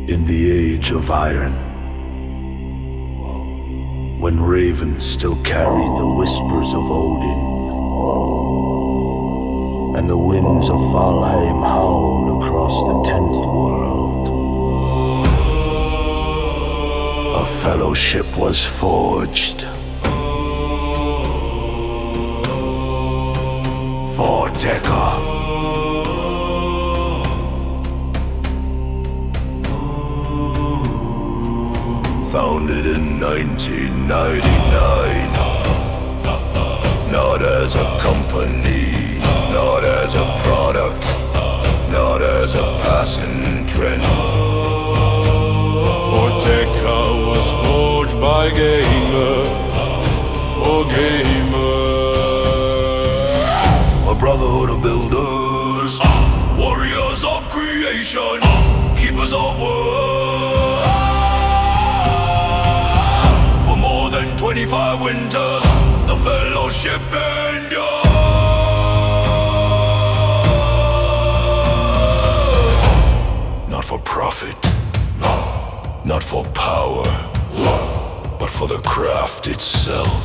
In the age of iron, when ravens still carried the whispers of Odin, and the winds of Valheim howled across the 10th world, a fellowship was forged. Forteka. Founded in 1999, not as a company, not as a product, not as a passing trend. Forteka was forged by gamer, for gamer. A brotherhood of builders, warriors of creation, keepers of world. 25 winters, the fellowship endured. Not for profit, not for power, but for the craft itself.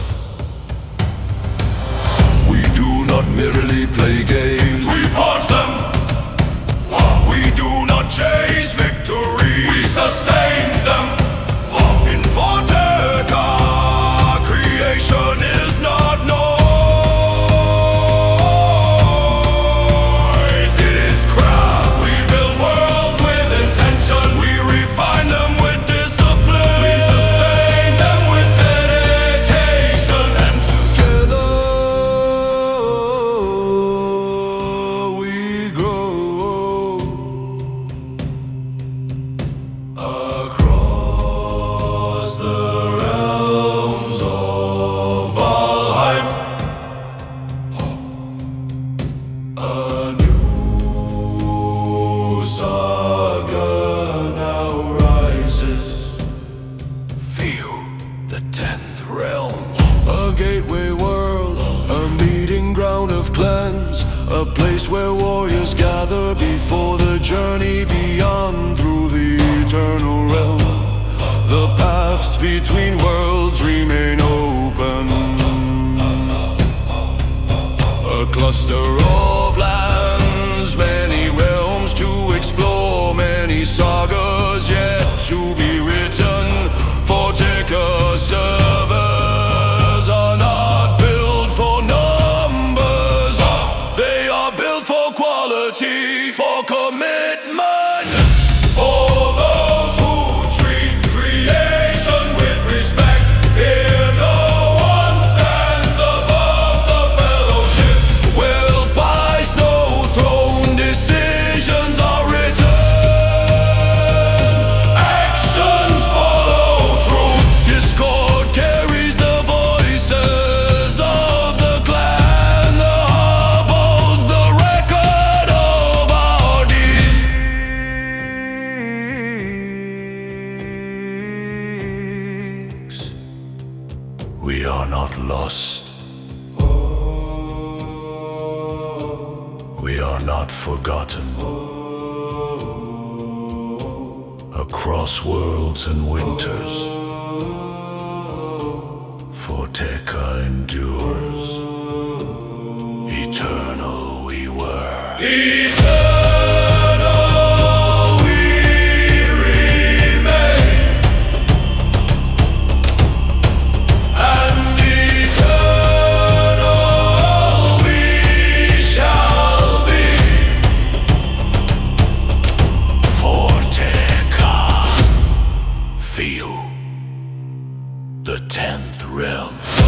We do not merely play games, We forge them, we do not chase victory, we sustain them. In Forteka, creation is not noise, it is craft. We build worlds with intention, We refine them with discipline, we sustain them with dedication. and together we grow. Across the realms of Valheim, a new saga now rises. Feel the 10th realm, a gateway world, a meeting ground of clans, a place where warriors gather before the journey beyond through the eternal realm. The paths between worlds remain open, a cluster of lands, many realms to explore, many sagas yet to be written. Forteka servers are not built for numbers, they are built for quality, for commitment, For those who treat creation with respect, here no one stands above the fellowship. wealth buys no throne, decisions are written, actions follow truth. Discord carries the voices of the clan, the hub holds the record of our deeds. We are not lost, we are not forgotten. Across worlds and winters, Forteka endures. Eternal we were. Eternal we remain, and eternal we shall be. Forteka, feel the 10th realm.